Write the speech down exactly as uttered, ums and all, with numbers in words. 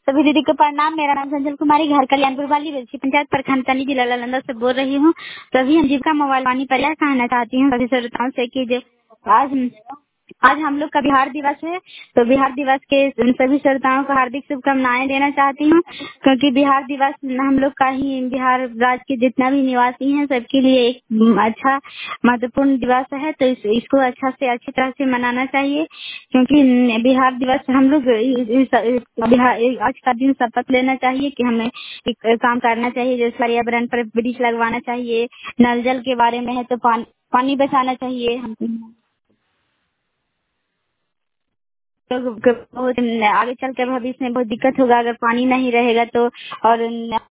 सभी दीदी को प्रणाम। मेरा नाम संजल कुमारी, घर कल्याणपुर वाली बेलछी पंचायत प्रखंड तनी जिला नालंदा से बोल रही हूँ। सभी हम जीविका मोबाइल वाणी पर यह कहना चाहती हूँ सभी श्रोताओं से कि जो आज आज हम लोग का बिहार दिवस है, तो बिहार दिवस के उन सभी श्रोताओं को हार्दिक शुभकामनाएं देना चाहती हूँ, क्योंकि बिहार दिवस हम लोग का ही बिहार राज्य के जितना भी निवासी हैं सबके लिए एक अच्छा महत्वपूर्ण दिवस है। तो इस, इसको अच्छा से अच्छी तरह से मनाना चाहिए, क्योंकि बिहार दिवस हम लोग बिहार आज का दिन शपथ लेना चाहिए कि हमें एक काम करना चाहिए, जैसे पर्यावरण पर वृक्ष लगवाना चाहिए। नल जल के बारे में है तो पानी पानी बचाना चाहिए। हम लोग बहुत आगे चलकर भविष्य में बहुत दिक्कत होगा अगर पानी नहीं रहेगा तो। और